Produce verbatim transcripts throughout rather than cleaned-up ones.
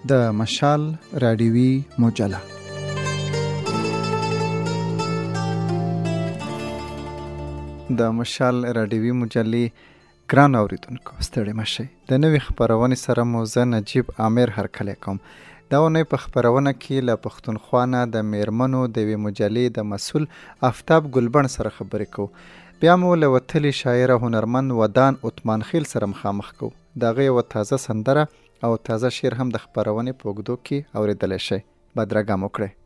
د مشال راډیوي مجله. د مشال راډیوي مجلې ګران اوریدونکو ستړي مشئ. د نوې خپرونې سره مو زه نجیب عامر هرکلی کوم. دا اونۍ په خپرونه کې له پښتونخوا نه د میرمنو د یوې مجلې د مسؤل آفتاب ګلبڼ سره خبرې کوو. بیا مو له وتلي شاعر او هنرمند ودان عثمان خیل سره مخامخ کوو. د هغه یوه تازه سندره او تازه شعر هم د خپرونې په اوږدو کې اوریدلی شئ. بدرګه مو کړئ.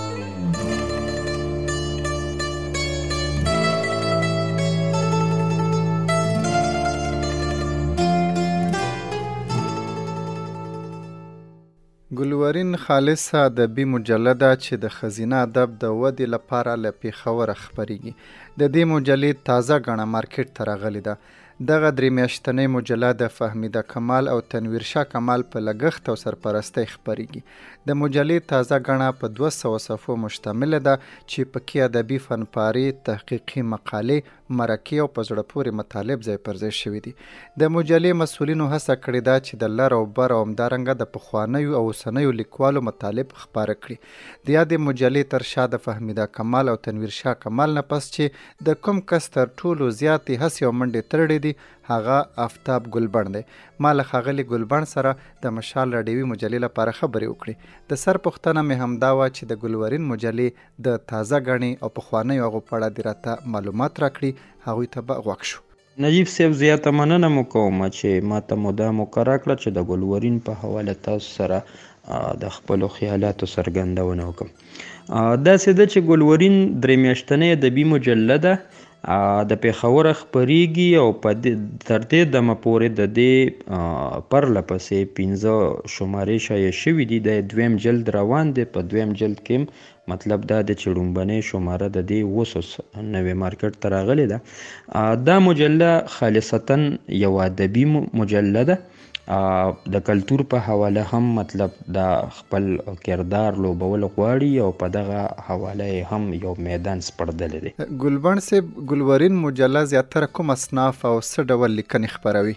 ګلورین خالصه ادبي مجله ده چې د ښځینه ادب د ودې لپاره له پېښوره خپریږي. د دې مجلې تازه ګڼه مارکېټ ته راغلې ده. دغه درې میاشتنۍ مجله د فهمیده کمال او تنویر شاه کمال په لګښت او سرپرستۍ خپریږي. د مجلې تازه ګڼه په دوه سوه صفحو مشتمله ده چې پکې ادبي فنپارې، تحقیقي مقالې، مرکې او په زړه پورې مطالب ځای پر ځای شوي دي. د مجلې مسؤلینو هڅه کړې ده چې د لر او بر او همدارنګه د پخوانیو او اوسنیو لیکوالو مطالب خپاره کړي. د یادې مجلې تر شا د فهمیده کمال او تنویر شاه کمال نه پس چې د کوم کس تر ټولو زیاتې هڅې او منډې ترړې دي هغه آفتاب ګلبڼ دی. ما له ښاغلي ګلبڼ سره د مشال راډیوي مجلې لپاره خبرې وکړې. د سر پوښتنه مې همدا وه چې د ګلورین مجلې د تازه ګڼې او پخوانیو هغو په اړه دې راته معلومات راکړي. هغوی ته به غوږ شو. نجیب صاحب، زیاته مننه مو کومه چې ما ته مو دا مقرره کړه چې د ګلورین په حواله تاسو سره د خپلو خیالاتو څرګندونه وکړم. داسې ده چې ګلورین درې میاشتنۍ ادبي مجله ده، د پېښوره خپریږي او په تر دې دمه پورې د دې پرله پسې پنځه شمارې شایع شوي دي. د دویم جلد روان دی. په دویم جلد کې مطلب دا دی چې لومبنۍ شماره د دې اوس نوې مارکېټ ته راغلې ده. دا مجله خالصتا یو ادبي مجله ده. د کلتور په حواله هم مطلب دا خپل کردار لوبول غواړي او په دغه حواله هم یو میدان سپړدلی دی. ګلبڼ صاحب، ګلورین مجله زیاتره کوم اصناف او څه ډول لیکنې خپروي؟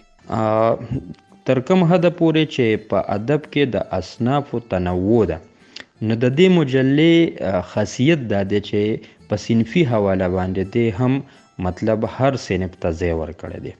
تر کوم حده پورې چې په ادب کې د اصنافو تنوع ده، نو د دې مجلې خاصیت دا دی چې په صنفي حواله باندې دی هم مطلب هر صنف ته ځای ورکړی دی.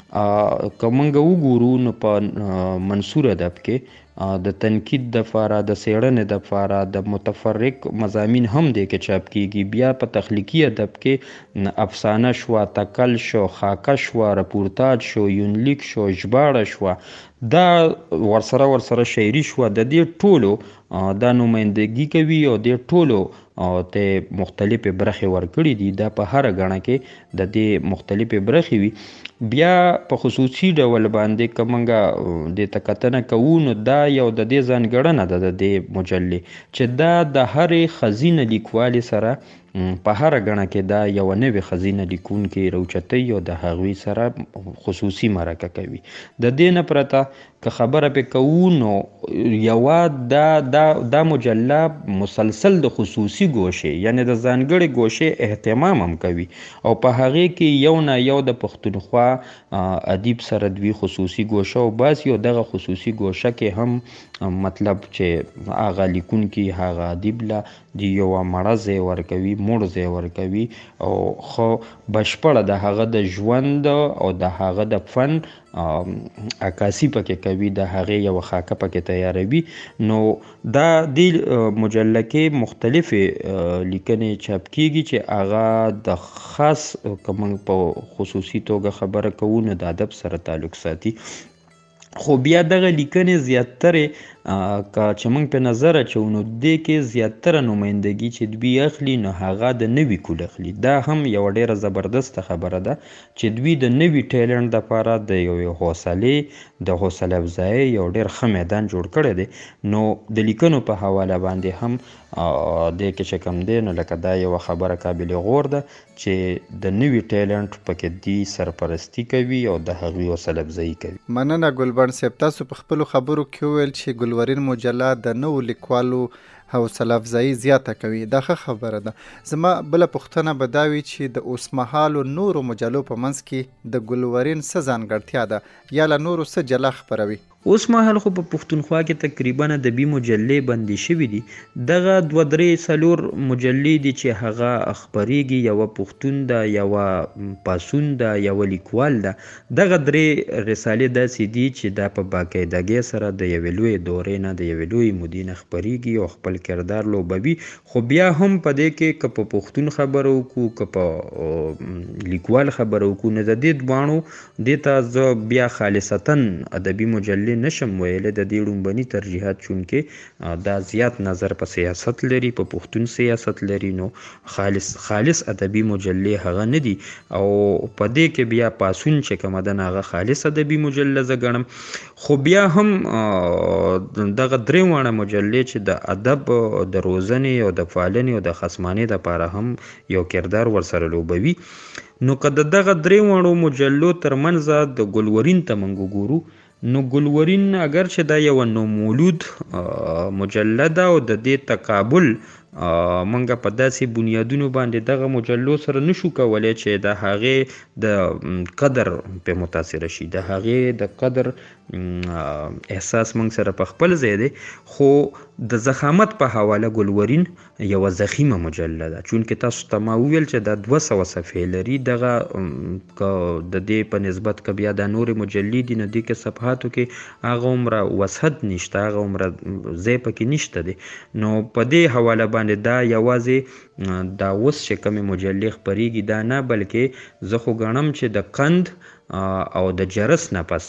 که موږ وګورو نو په منثور ادب کې د تنقید دپاره، د څېړنې دپاره د متفرق مضامین هم دی کې چاپ کیږي. بیا په تخلیقي ادب کې افسانه شوه، تکل شو، خاکه شوه، رپورتاج شو، یونلیک شو، ژباړه شوه، دا ورسره ورسره شاعري شوه. د دې ټولو دا نمایندګي کوي او دې ټولو ته مختلفې برخې ورکړي دي. دا په هره ګڼه کې د دې مختلفې برخې وي. بیا په خصوصي ډول باندې که موږ دې ته کتنه کوو نو دا یو د دې ځانګړنه ده د دې مجلې چې دا د هرې ښځینه لیکوالې سره په هره ګڼه کې دا یوه نوې ښځینه لیکونکې راوچتوي او د هغوی سره خصوصي مرکه کوي. د دې نه پرته که خبره پې کوو نو یوه دا دا دا مجله مسلسل د خصوصي ګوشې یعنې د ځانګړې ګوشې اهتمام هم کوي او په هغې کې یو نه یو د پښتونخوا ادیب سره دوی خصوصي ګوشه وباسي او دغه خصوصي ګوشه کې هم مطلب چې هغه لیکونکي هغه ادیب له د یوه مړه ځای ورکوي، موړ ځای ورکوي او خو بشپړه د هغه د ژوند او د هغه د فن عکاسي پکې کوي، د هغې یوه خاکه پکې تیاروي. نو دا دې مجله کې مختلفې لیکنې چاپ کیږي چې هغه د خاص که موږ په خصوصي توګه خبره کوو نو د ادب سره تعلق ساتي. خو بیا دغه لیکنې زیاترې که چې موږ په نظر اچوو نو دې کې زیاتره نمایندګي چې دوی اخلي نو هغه د نوي کول اخلي. دا هم یوه ډېره زبردسته خبره ده چې دوی د نوي ټیلنټ دپاره د یوې حوصلې د حوصله افزایۍ یو ډېر ښه میدان جوړ کړی دی. نو د لیکنو په حواله باندې هم دې کې چې کوم دی نو لکه دا یوه خبره قابل غور ده چې د نوي ټیلنټ پکې دوی سرپرستي کوي او د هغوی حوصله افزایي کوي. مننه ګلبڼ صاحب. تاسو په خپلو خبرو کې وویل چې ګلورین مجله د نوو لیکوالو حوصله افزایي زیاته کوي. دا ښه خبره ده. زما بله پوښتنه به دا وي چې د اوسمهالو نورو مجلو په منځ کې د ګلورین څه ځانګړتیا ده یا له نورو څه جلا خپروي؟ اوس مهال خو په پښتونخوا کې تقریبا د بي مجلې بندي شوي دي. دغه دوه درې څلور مجلې دي چې هغه خپریږي، یوه پښتون ده، یوه پاسون ده، یوه لیکوال ده. دغه درې رسالې داسې دي چې دا په باقاعدګۍ سره د یوې لویې دورې نه د یوې لویې مودې نه خپریږي او خپل کردار لوبوي. خو بیا هم په دې کې که په پښتون خبره وکړو که په لیکوال خبره وکړو، نو د دې دواړو دې ته زه بیا خالصتا ادبي مجلې نشم ویلی. د دې ړومبني ترجیحات چونکې دا زیات نظر په سیاست لري، په پښتون سیاست لري، نو خالص خالص ادبي مجلې هغه نه دي. او په دې کې بیا پاسون چې کومه ده هغه خالص ادبي مجله زه ګڼم. خو بیا هم دغه درې واړه مجلې چې د ادب د روزنې او د پالنې او د خصمانې دپاره هم یو کردار ورسره لوبوي، نو که د دغه درې واړو مجلو ترمنځ د ګلورین ته موږ وګورو، نو ګلورین اگر چې دا یو نومولود مجله ده او د دې تقابل منګه په داسې بنیادونو باندې دغه مجلو سره نشو کولی چې د هغې د قدر په متاثره شي، د هغې د قدر احساس منګ سره په خپل ځای دی. خو د زخامت په حواله ګلورین یوه ضخیمه مجله ده، چونکې تاسو ته ما وویل چې دا دوه سوه صفحې لري. دغه د دې په نسبت که بیا دا نورې مجلې دي، نو دې کې صفحاتو کې هغه عمره وسعت نشته، هغه عمره ځای پکې نشته دی. نو په دې حواله باندې دا یوازې دا اوس چې کومې مجلې خپریږي دا نه، بلکې زه خو ګڼم چې د قند او د جرس نه پس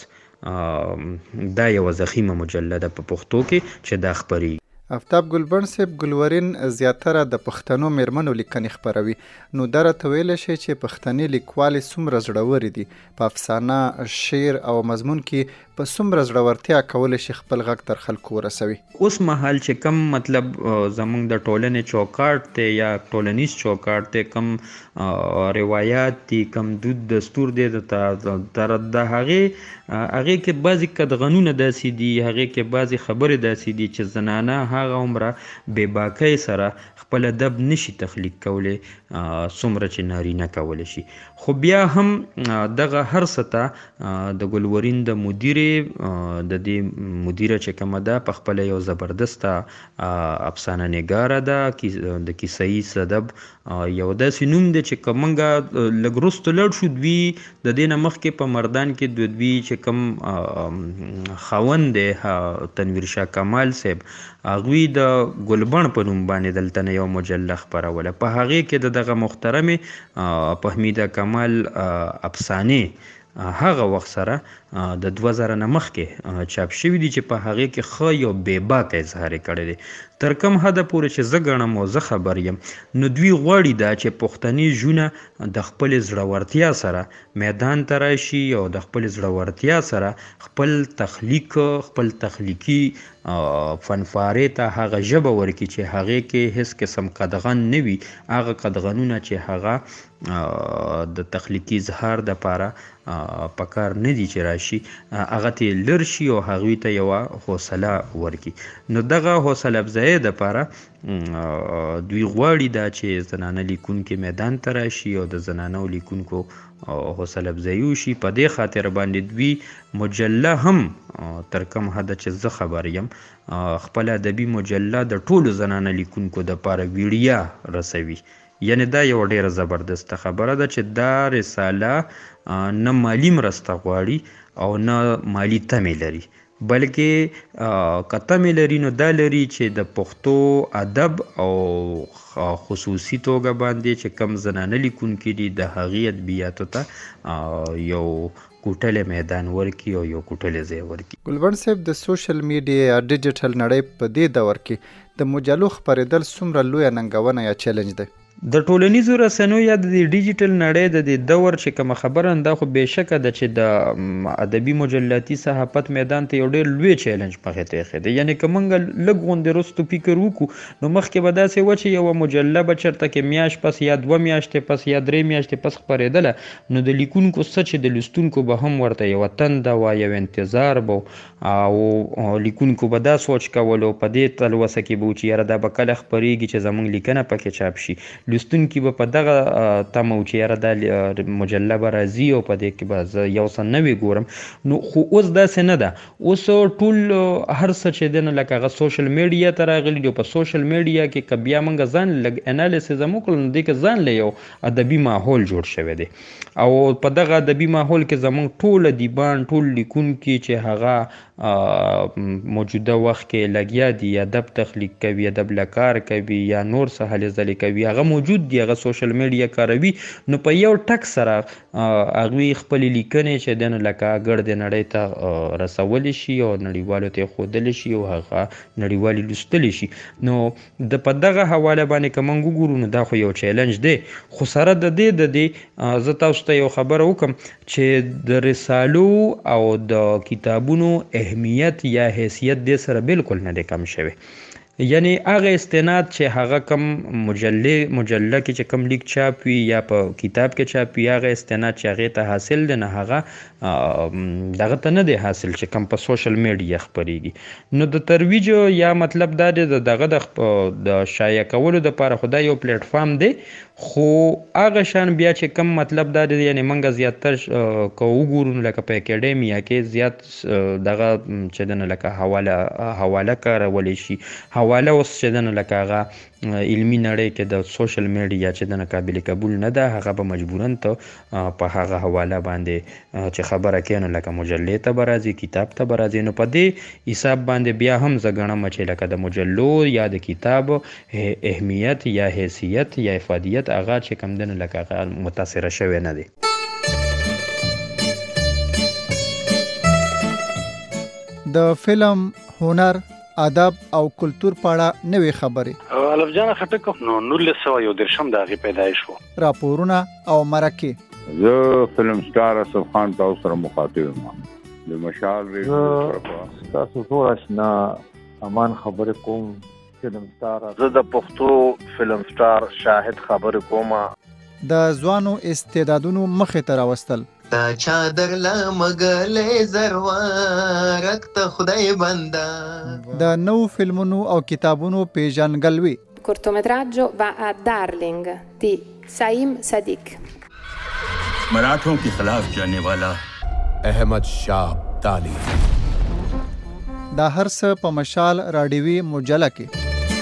دا یوه ضخیمه مجله ده په پښتو کې چې دا خپریږي. آفتاب ګلبڼ صاحب، ګلورین زیاتره د پښتنو میرمنو لیکنې خپروي، نو دا راته ویلی شئ چې پښتني لیکوالې څومره زړورې دي، په افسانه، شعر او مضمون کې په څومره زړورتیا کولی شي خپل غږ تر خلکو ورسوي؟ اوس مهال چې کم مطلب زمونږ د ټولنې چوکاټ دی یا ټولنیز چوکاټ دی، کم روایات دي، کم دود دستور دی، د هغې هغې کې بعضې قدغنونه داسې دي، هغې کې بعضې خبرې داسې دي چې زنانه هغه عمره بې باکۍ سره خپل ادب نشي تخلیق کولی څومره چې نارینه کولی شي. خو بیا هم دغه هر څه ته د ګلورین د مدیرې د دې مدیره چې کومه ده په خپله یو زبردسته افسانه نګاره ده، د کیسه ادب یو داسې نوم دی چې که موږ لږ وروسته لاړ شو، دوی د دې نه مخکې په مردان کې د دوی چې کوم خاوند دی تنویر شاه کمال صاحب، هغوی د ګلبڼ په نوم باندې دلته نه یو مجله خپروله. په هغې کې د دغه محترمې پهمیده کمال افسانې هغه وخت سره د دوه زره نه مخکې چاپ شوي دي چې په هغې کې ښه یو بې باکه اظهار یې کړی دی. تر کوم حده پورې چې زه ګڼم او زه خبر یم، نو دوی غواړي دا چې پښتني ژونه د خپلې زړورتیا سره میدان ته راشي او د خپلې زړورتیا سره خپل تخلیق خپل تخلیقي فنفارې ته هغه ژبه ورکړي چې هغې کې هیڅ قسم قدغن نه وي، هغه قدغنونه چې هغه د تخلیقي اظهار دپاره په کار نه دي چې راشي، هغه ته یې لر شي او هغوی ته یوه حوصله ورکړي. نو دغه حوصله افزایي دپاره دوی غواړي دا چې زنانه لیکونکي میدان ته راشي او د زنانو لیکونکو حوصله افزایي وشي. په دې خاطر باندې دوی مجله هم تر کوم حده چې زه خبر یم خپل ادبي مجله د ټولو زنانه لیکونکو دپاره ویډیا رسوي. یعنی دا یو ډیره زبردسته خبره ده چې دا رساله نه مالی مرسته غواړي او نه مالی تمې لري، بلکې که تمې لري نو دا لري چې د پښتو ادب او خصوصي توګه باندې چې کم زنانه لیکونکي دي د هغې ادبیاتو ته یو کوټلی میدان ورکړي او یو کوټلی ځای ورکړي. ګلبڼ صاحب، د سوشل میډیا یا ډیجیټل نړۍ په دې دور کې د مجلو خپرېدل څومره لویه ننګونه یا چیلنج دی؟ د ټولنیزو رسنیو یا د ډیجیټل نړۍ د دې دور چې کومه خبره ده خو بېشکه ده چې د ادبي مجلاتي صحافت میدان ته یو ډېر لوی چیلنج مخې ته ایښی دی. یعنې که موږ لږ غوندې وروستو فکر وکړو نو مخکې به داسې وه چې یوه مجله به چېرته کې میاشت پس یا دوه میاشتې پس یا درې میاشتې پس خپرېدله نو د لیکونکو څه چې د لوستونکو به هم ورته یوه تنده وه، یو انتظار به او لیکونکو به دا سوچ کولو په دې تلوسه کې به و چې یاره دا به کله خپرېږي چې زموږ لیکنه پکې چاپ شي. لوستونکي به په دغه تمه و چې یاره دا مجله به راځي او په دې کې به زه یو څه نوې ګورم. نو خو اوس داسې نه ده. اوس ټول هر څه چې دی نو لکه هغه سوشل میډیا ته راغلي دي او په سوشل میډیا کې که بیا موږ ځان لږ انالیسز هم وکړو نو دې کې ځان له یو ادبي ماحول جوړ شوی دی او په دغه ادبي ماحول کې زموږ ټول ادیبان ټول لیکونکي چې هغه موجوده وخت کې لګیا دي ادب تخلیق کوي، ادب له کار کوي یا نور څه هلې ځلې کوي، هغه موجود دي، هغه سوشل میډیا کاروي. نو په یو ټک سره هغوی خپلې لیکنې چې دی نو لکه ګردې نړۍ ته رسولی شي او نړیوالو ته یې ښودلی شي او هغه نړیوالې لوستلی شي. نو د په دغه حواله باندې که موږ وګورو نو دا خو یو چیلنج دی. خو سره د دې د دې زه تاسو ته یو خبره وکړم چې د رسالو او د کتابونو اهمیت یا حیثیت دې سره بالکل نه دی کم شوی. یعنی هغه استناد چې هغه کم مجله مجله کې چې کم لیک چاپ وي یا په کتاب کې چاپ وي هغه استناد چې هغې ته حاصل دی نه هغه دغه ته نه دی حاصل چې کم په سوشل میډیا خپرېږي. نو د ترویج یا مطلب دا دی د دغه د شایع کولو دپاره خو دا یو پلیټفارم دی خو هغه شان بیا چې کم مطلب دا دی یعنې موږ زیاتتر که وګورو نو لکه په اکیډمیا کې زیات دغه چې دی نو لکه حواله حواله کارولی شي. حواله اوس چې دی نو لکه هغه علمي نړۍ کې د سوشل میډیا چې دی نو قابل قبول نه ده هغه به مجبوراً ته په هغه حواله باندې چې خبره کوي نو لکه مجلې ته به راځي، کتاب ته به راځي. نو په دې حساب باندې بیا هم زه ګڼم چې لکه د مجلو یا د کتاب اهمیت یا حیثیت یا افادیت هغه چې کوم دی نو لکه هغه متاثره شوی نه دی. د فلم، هنر، ادب او کلتور په اړه نوې خبرې. الف جان خټک نو نولس سوه یو دېرشم د هغې پیدایش و. راپورونه او مرکې. زه فلم سټار اسف خان تاسو سره مخاطب یم. د مشال ریډیو تاسو ټول آشنا امان خبرې کوم. فلم سټار زه د پښتو فلم سټار شاهد خبرې کوم. د ځوانو استعدادونو مخې ته راوستل. تا چادر لا مګلې زروارک ته خدای بندا. د نو فلمونو او کتابونو پیژنګلوي. cortometraggio va a Darling di Saim Sadiq. मराठों के खिलाफ जाने वाला अहमद शाह अब्दाली. دا هر څه په مشال راډیوي مجله کې.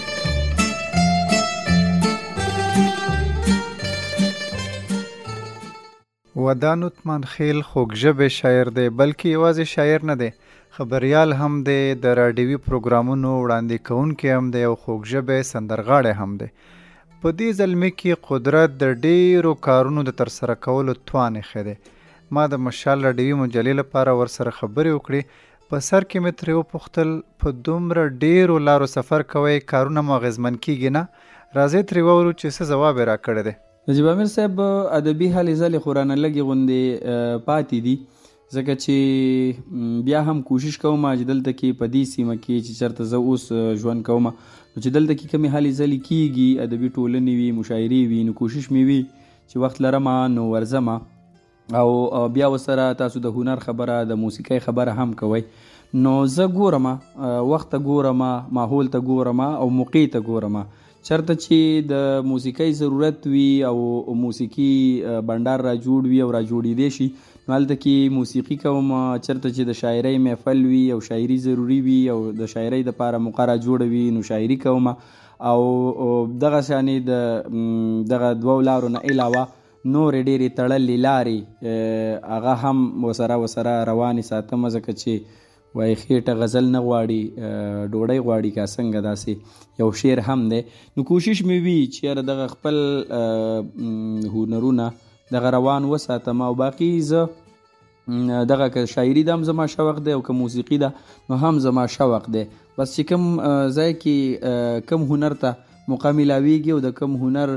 ودان عثمان خیل خوږژبی شاعر دی بلکې یوازې شاعر نه دی، خبریال هم دی، د راډیوي پروګرامونو وړاندې کوونکی هم دی او خوږژبی سندرغاړی هم دی. په دې زلمي کې قدرت د ډیرو کارونو د ترسره کولو توان یې دی. ما د مشال راډیوي مجلې لپاره ورسره خبرې وکړې. په سر کې مې ترې وپوښتل په دومره ډیرو لارو سفر کوئ کارونه مو اغېزمن کیږي نه؟ راځئ ترې واورو چې څه ځواب یې راکړی دی. نجیب امیر صاحب ادبي هلې ځلې خو رانه لږې غوندې پاتې دي ځکه چې بیا هم کوشش کوم چې دلته کې په دې سیمه کې چې چېرته زه اوس ژوند کوم نو چې دلته کې کومې هلې ځلې کیږي ادبي ټولنې وي مشاعرې وي نو کوشش مې وي چې وخت لرم نو ورځم او بیا ورسره تاسو د هنر خبره د موسیقۍ خبره هم کوئ نو زه ګورم وخت ته ګورم ماحول ته ګورم او موقع ته ګورم چرته چې د موسیقۍ ضرورت وي او موسیقي بندر را جوړ وي او را جوړېدی شي نو هلته کې موسیقي کوم چرته چې د شاعرۍ محفل وي او شاعري ضروري وي او د شاعرۍ دپاره موقع را جوړه وي نو شاعري کوم او دغه شانې د دغه دوو لارو نه علاوه نورې ډېرې تړلې لارې هغه هم ورسره ورسره روانې ساتم ځکه چې وایي خېټه غزل نه غواړي ډوډۍ غواړي که څنګه داسې یو شعر هم دی نو کوشش مې وي چې یاره دغه خپل هنرونه دغه روان وساتم او باقي زه دغه که شاعري ده هم زما شوق دی او که موسیقي ده نو هم زما شوق دی بس چې کوم ځای کې کوم هنر ته موقع میلاویږي او د کوم هنر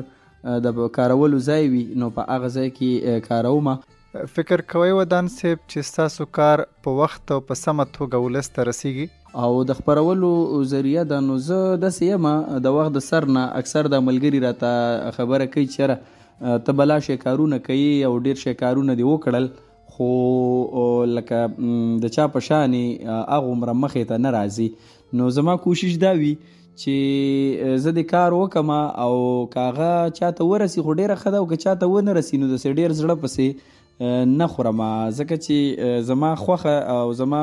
د کارولو ځای وي نو په هغه ځای کې کاروم. فکر کوئ ودان صاحب چې ستاسو کار په وخت او په سمه توګه ولس ته رسیږي؟ او د خپرولو ذریعه ده نو زه داسې یم د وخت د سر نه اکثر د ملګري راته خبره کوي چې یاره ته بلا شی کارونه کوي او ډېر شی کارونه دې وکړل خو لکه د چا په شانې هغومره مخې ته نه راځي. نو زما کوشش دا وي چې زه د کار وکم او که هغه چاته ورسي خو ډېره ښه ده او که چاته ونه رسي نو داسې ډېر زړه پسې نه خورم ځکه چې زما خوښه او زما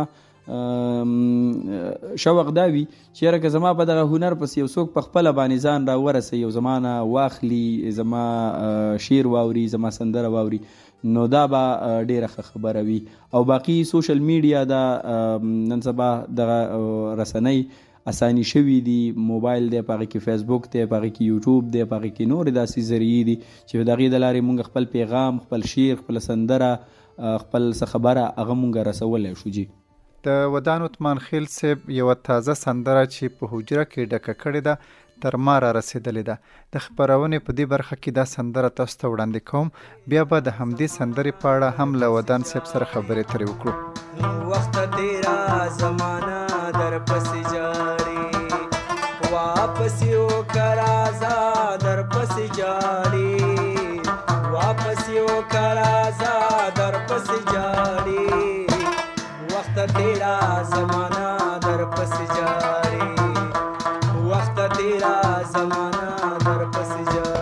شوق دا وي چې یاره که زما په دغه هنر پسې یو څوک په خپله باندې ځان را ورسوي او زما نه واخلي زما شعر واوري زما سندره واوري نو دا به ډېره ښه خبره وي. او باقي سوشل میډیا دا نن سبا دغه رسنۍ اسانی شوي دي، موبایل دی په هغې کې فیسبوک دی په هغې کې یوټیوب دی په هغې کې نورې داسې ذریعې دي چې د هغې د لارې مونږ خپل پیغام خپل شعر خپله سندره خپل څه خبره هغه مونږ رسولی شو. جي د ودان عثمان خیل صاحب یوه تازه سندره چې په حجره کې ډکه کړې ده تر ما را رسېدلې ده. د خپرونې په دې برخه کې دا سندره تاسو ته وړاندې کوم، بیا به د همدې سندرې په اړه هم له ودان صاحب سره خبرې ترې وکړو. وخت تیرا زمانہ در پس جاری واپس یو کرازا در پس جاری واپس یو کرازا در پس جاری وقت تیرا زمانہ در پس جاری وقت تیرا زمانہ در پس جاری.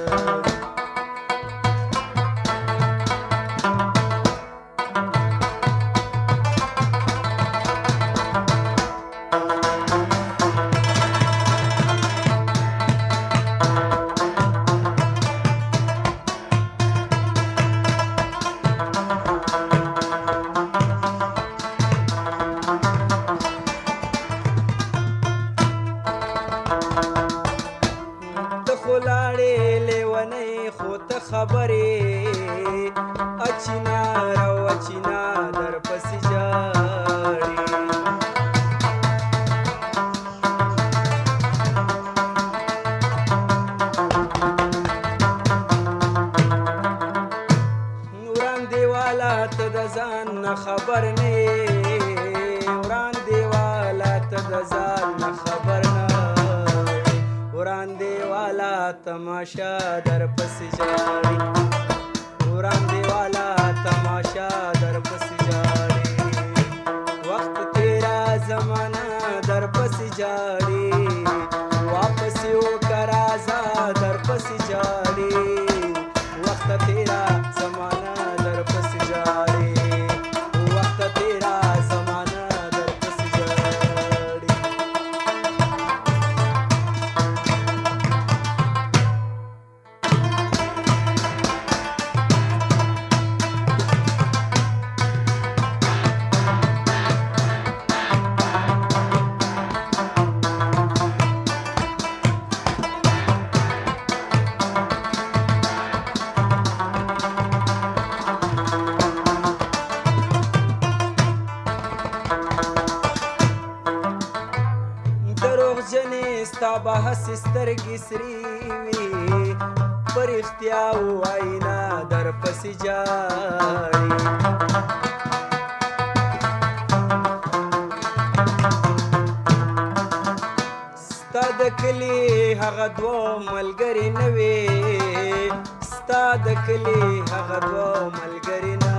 خبرې اچینا رو اچینا در پس جاری وران دیوالا ته د ځان نه خبر نه وران دیوالا ته د ځان نه خبر نه وران دیوالا تماشا در پس جاری وران دیوالا تماشا در پس جاری وقت تیرا زمانہ در پس جاری واپس یو کرازا در پس جاری وقت تیرا زمانہ در پس جاری وقت تیرا زمانہ در پس جاری. ستا بحث سترګې سرې وي پر اختیا واینا در پس جاری ستا د کلي هغه دوه ملګري نه وي ستا د کلي هغه دوه ملګري نه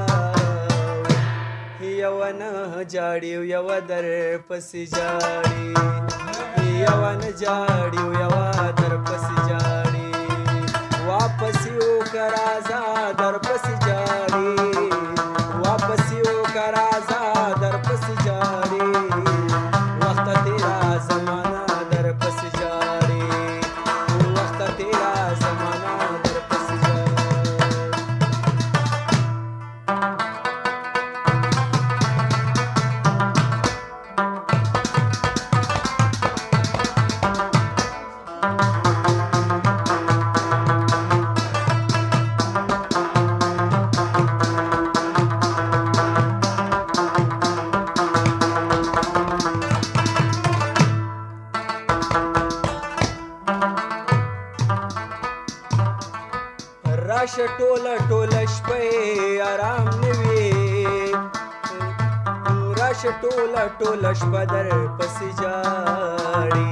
یو نه جاړي یو در پس جاری یو نه جاړي یو در پس جاړي واپس یو کرازا در پس جاړي واپس یو کرازا در پس جاړي وخت تیرا زمانہ در پس جاړي وخت تیرا زمانہ در پس جاړي. راشه ټوله ټوله شپه در پسې جاړي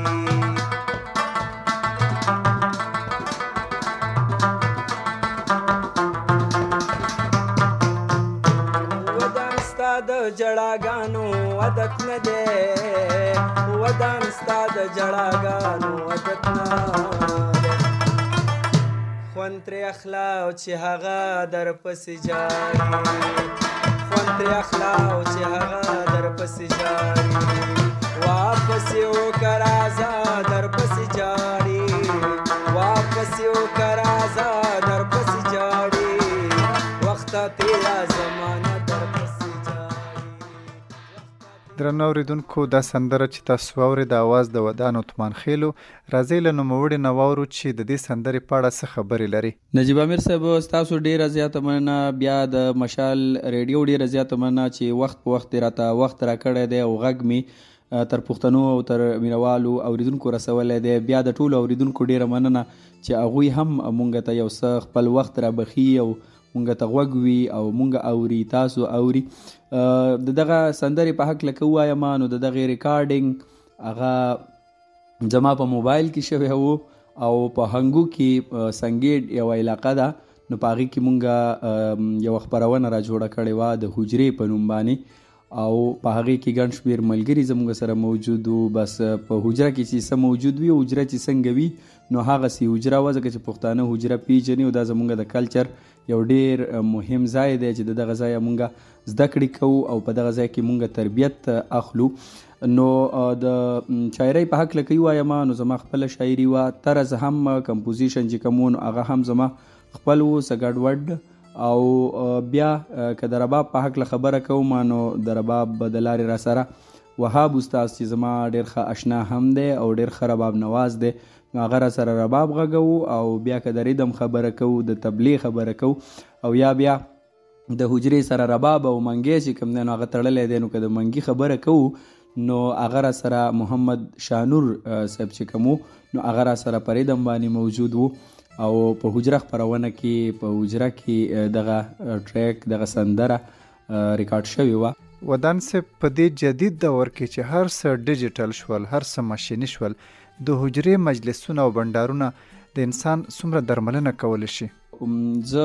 ودان ستا د جړاګانو عادت نه دی ودان ستا د جړاګانو عادت نه خوند ترې اخلا او چې هغه در پسې جاړي خوند ترې اخلا او چې هغه در پسې جاړي واپس وکړه راځه در پسې جاړي واپس وکړه راځه در پسې جاړي وخته تېره زمانه در پسې جاړي. درنو اوریدونکو دا سندره چې تاسو واورئ د اواز د ودان عثمان خیلو راځئ له نوموړي نه واورو چې د دې سندرې په اړه څه خبرې لري. نجیب امیر صاحب ستاسو ډیره زیاته مننه بیا د مشال ریډیو ډیره زیاته مننه چې وخت په وخت راته وخت راکړی دی او غږ مې تر پښتنو او تر مینوالو اوریدونکو رسولی دی. بیا د ټولو اوریدونکو ډیره مننه چې هغوی هم مونږ ته یو څه خپل وخت را بخي او مونږ ته غوږ وي او مونږ اوري تاسو اوري. د دغه سندرې په هکله که ووایم نو د دغې ریکارډینګ هغه زما په موبایل کې شوی و او په هنګو کې سنګیډ یوه علاقه ده نو په هغې کې مونږ یوه خپرونه را جوړه کړې وه د حجرې په نوم باندې او په هغې کې ګڼ شمېر ملګري زموږ سره موجود وو. بس په حجره کې چې څه موجود وي حجره چې څنګه وي نو هغسې حجره وه ځکه چې پښتانه حجره پیژني او دا زموږ د کلچر یو ډېر مهم ځای دی چې د دغه ځایه مونږ زده کړې کوو او په دغه ځای کې مونږ تربیت اخلو. نو د شاعرۍ په هکله که ووایم نو زما خپله شاعري وه طرز هم کمپوزیشن چې کوم و نو هغه هم زما خپل و څه ګډوډ او بیا که د رباب په هکله خبره کوم نو د رباب د لارې را سره وهاب استاد چې زما ډېر ښه اشنا هم دی او ډېر ښه رباب نواز دی نو هغه را سره رباب غږوو او بیا که د ریدم خبره کوو د تبلیغ خبره کوو او یا بیا د حجرې سره رباب او منګی چې کوم دی نو هغه تړلی دی نو که د منګي خبره کوو نو هغه را سره محمد شانور صاحب چې کوم نو هغه را سره په ریدم باندې موجود وو او په حجره خپرونه کې په حجره کې دغه ټریک دغه سندره ریکارډ شوې وه. ودان صاحب په دې جدید دور کې چې هر څه ډیجیټل شول هر څه ماشیني شول د حجرې مجلسونه او بنډارونه د انسان څومره درملنه کولی شي؟ زه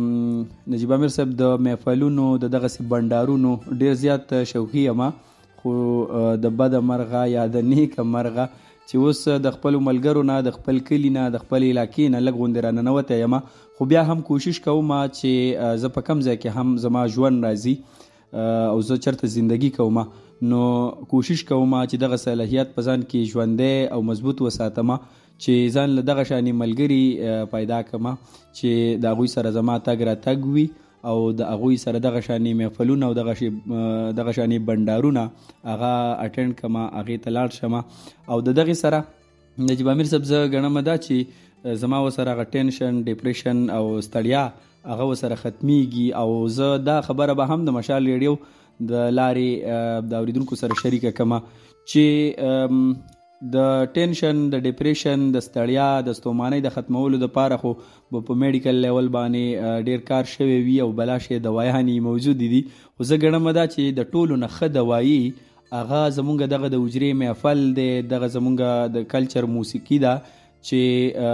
نجیب امیر صاحب د محفلونو د دغسې بنډارونو ډېر زیات شوقي یم خو د بده مرغه یا د نیکه مرغه چې اوس د خپلو ملګرو نه د خپل کلي نه د خپل علاقې نه لږ غوندې راننوتی یم خو بیا هم کوشش کوم چې زه په کم ځای کې هم زما ژوند راځي او زه چېرته زندگی کوم نو کوشش کوم چې دغه صلاحیت په ځان کې ژوندی او مضبوط وساتم چې ځان له دغه شانې ملګري پیدا کړم چې د هغوی سره زما تګ راتګ وي او د هغوی سره دغه شانې محفلونه او دغه دغه شانې بنډارونه هغه اټینډ کړم هغې ته لاړ شم او د دغې سره نجیب امیر صاحب زه ګڼم دا چې زما ورسره هغه ټینشن ډپریشن او ستړیا هغه ورسره ختمیږي او زه دا خبره به هم د مشال ریډیو د لارې د اوریدونکو سره شریکه کړم چې د ټینشن د ډپریشن د ستړیا د ستومانۍ د ختمولو دپاره خو په میډیکل لیول باندې ډیر کار شوی وي او بلا شی دوایانې موجودې دي خو زه ګڼم دا چې د ټولو نه ښه دوایي هغه زمونږ دغه د حجرې محفل دی دغه زمونږ د کلچر موسیقي ده چې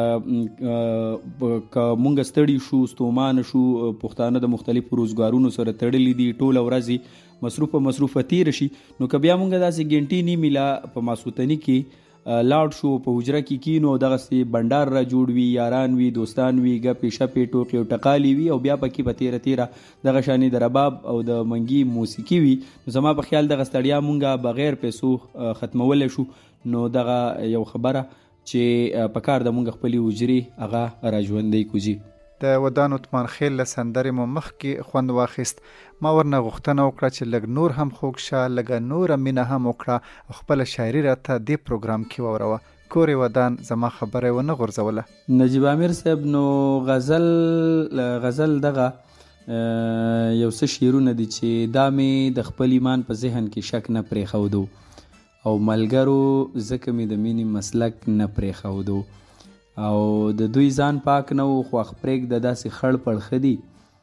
که مونږ ستړي شو ستومانه شو پښتانه د مختلفو روزګارونو سره تړلي دي ټوله ورځ مصروفه مصروفه تېره شي نو که بیا مونږ داسې ګنټې نیمې لا په ماسوتني کې لاړ شو په حجره کې کینو دغسې بنډار را جوړ وي یاران وي دوستان وي ګپې شپې ټوکې او ټقالې وي او بیا پکې په تېره تېره دغه شانې د رباب او د منګي موسیقي وي نو زما په خیال دغه ستړیا مونږ بغیر پیسو ختمولی شو نو دغه یو خبره چې په کار د مونږ خپلې حجرې هغه را ژوندی کړي. د ودان عثمان خیل له سندرې مو مخکې خوند واخیست ما ورنه غوښتنه وکړه چې لږ نور هم خوږ شه لږه نوره مینه هم وکړه او خپله شاعري راته دې پروګرام کې واوروه کورې ودان زما خبره ونه غورځوله. نجیب امیر صاحب نو غزل غزل دغه یو څه شعرونه دي چې دا مې د خپل ایمان په ذهن کې شک نه پرېښودو او ملګرو ځکه مې د مینې مسلک نه پرېښودو او د دوی ځان پاک نه و خوښ پرېږده داسې خړ پړ ښه دي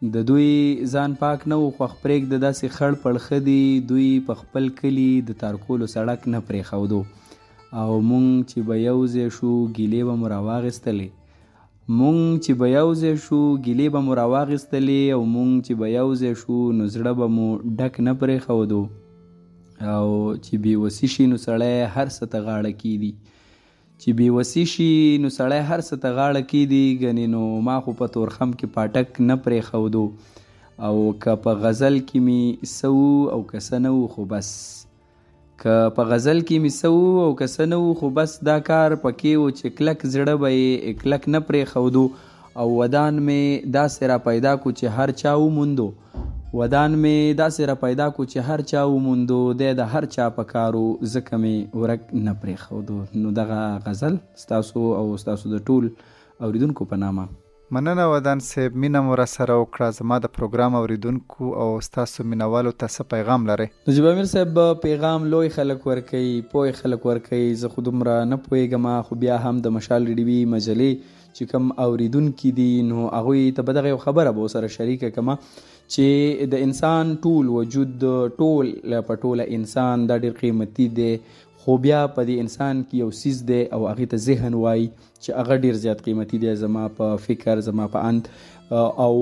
د دوی ځان پاک نه و خوښ پرېږده داسې خړ پړخه دي دوی په خپل کلي د تارکولو سړک نه پرېښودو او مونږ چې به یو ځای شو ګیلې به مو راواخیستلې مونږ چې به یو ځای شو ګیلې به مو راواخیستلې او مونږ چې به یو ځای شو نو زړه به مو ډک نه پرېښودو او چې بېوسي شي نو سړی هر څه ته غاړه کیدي چې بېوسي شي نو سړی هر څه ته غاړه کیدي ګنې نو ما خو په تورخم کې پاټک نه پرېښودو او که په غزل کې مې څه او که څه نه خو بس که په غزل کې مې څه او که څه نه خو بس دا کار پکې و چې کلک زړه به یې کلک نه پرېښودو او ودان مې داسې را پیدا کو چې هر چا وموندو ودان مې داسې را پیدا کو چې هر چا وموندو دی د هر چا په کارو ځکه مې ورک نه پرېښودو. نو دغه غزل ستاسو او ستاسو د ټول اوریدونکو په نامه. مننه ودان صاحب، مینه مو راسره وکړه. زما د پروګرام اوریدونکو او ستاسو مینوالو ته څه پیغام لرئ؟ نجیب امیر صاحب پیغام لوی خلک ورکوي، پوه خلک ورکوي. زه خو دومره نه پوهېږم، خو بیا هم د مشال ریډیوي مجلې چې کوم اوریدونکي دي نو هغوی ته به دغه یو خبره به ورسره شریکه کړم چې د انسان ټول وجود ټول په ټوله انسان دا ډېر قیمتي دی، خو بیا په دې انسان کې یو څیز دی او هغې ته ذهن وایي چې هغه ډېر زیات قیمتي دی زما په فکر، زما په اند. او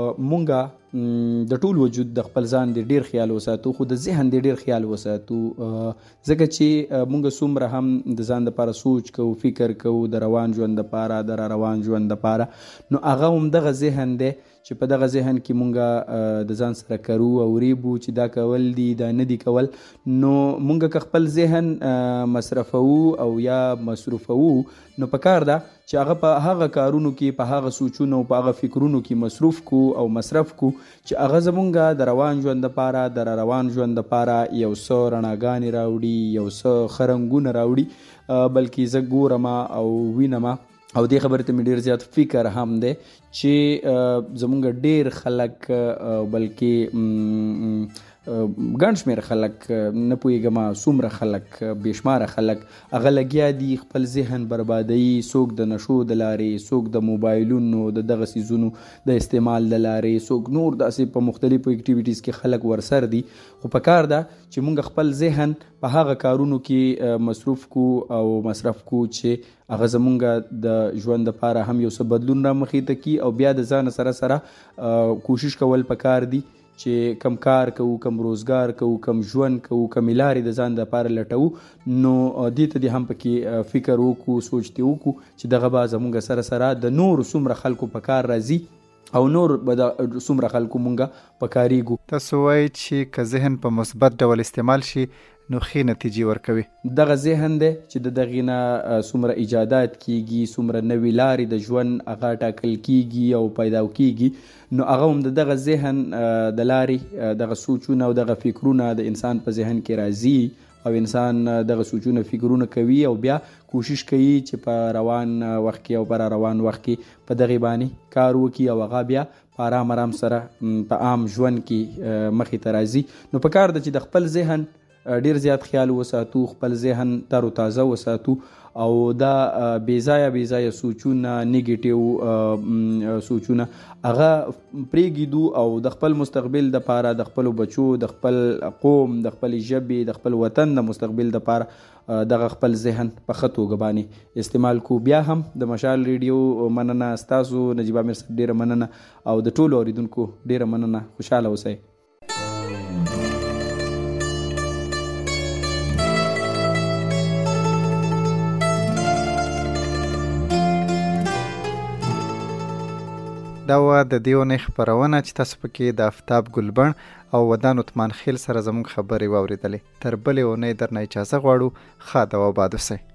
مونږه د ټول وجود د خپل ځان د ډېر خیال وساتو، خو د ذهن د ډېر خیال وساتو، ځکه چې مونږ څومره هم د ځان دپاره سوچ کوو، فکر کوو د روان ژوند دپاره، د را روان ژوند دپاره، نو هغه هم دغه ذهن دی چې په دغه ذهن کې مونږ د ځان سره کرو او ریبو چې دا کول دي دا نه دي کول. نو مونږ که خپل ذهن مصرفوو او یا مصروفوو نو پکار ده چې هغه په هغه کارونو کې، په هغه سوچونو او په هغه فکرونو کې مصروف کو او مصرف کو چې هغه زمونږ د روان ژوند دپاره، د را روان ژوند دپاره یو څه رڼاګانې راوړي، یو څه ښه رنګونه راوړي. بلکې زه ګورم او وینم او دې خبرې ته مې ډېر زیات فکر هم دی چې زمونږ ډېر خلک، بلکې ګڼ شمېر خلک، نه پوهېږم څومره خلک، بې شماره خلک هغه لګیا دي خپل ذهن بربادوي، څوک د نشو د لارې، څوک د موبایلونو د دغه څیزونو د استعمال د لارې، څوک نور داسې په مختلفو اکټیویټیز کې خلک ورسر دي. خو پکار ده چې مونږ خپل ذهن په هغه کارونو کې مصروف کو او مصرف کو چې هغه زمونږ د ژوند دپاره هم یو څه بدلون را مخې ته کي، او بیا د ځان سره سره کوشش کول پکار دي چې کم کار کوو، کم روزګار کوو، کم ژوند کوو، کمې لارې د ځان دپاره لټوو. نو دې ته دې هم پکې فکر وکړو، سوچ دې وکړو چې دغه به زمونږ سره سره د نورو څومره خلکو په کار راځي او نور به د څومره خلکو مونږه په کارېږو. تاسو وایئ چې که ذهن په مثبت ډول استعمال شي نو ښې نتیجې ورکوي. دغه ذهن دی چې د دغې نه څومره ایجادات کیږي، څومره نوې لارې د ژوند هغه ټاکل کیږي او پیدا کیږي، نو هغه هم د دغه ذهن د لارې دغه سوچونه او دغه فکرونه د انسان په ذهن کې راځي او انسان دغه سوچونه فکرونه کوي او بیا کوشش کوي چې په روان وخت کې او په را روان وخت کې په دغې باندې کار وکړي او هغه بیا په ارام ارام سره په عام ژوند کې مخې ته راځي. نو پکار ده چې د خپل ذهن ډیر زیات خیال وساتو، خپل ذهن تر او تازه وساتو او دا بې ځایه بې ځایه سوچونه، نیګیټیو سوچونه هغه پرېږدو او د خپل مستقبل دپاره، د خپلو بچو، د خپل قوم، د خپلې ژبې، د خپل وطن د مستقبل دپاره دغه خپل ذهن په ښه توګه باندې استعمال کو. بیا هم د مشال ریډیو مننه، ستاسو نجیب امیر صاحب ډېره مننه او د ټولو اوریدونکو ډېره مننه. خوشحاله اوسئ. دا وه د دې اونۍ خپرونه چې تاسو پکې د آفتاب ګلبڼ او ودان عثمان خیل سره زموږ خبرې واورېدلې. تر بلې اونۍ درنه اجازه غواړو. ښه ده او باد اوسئ.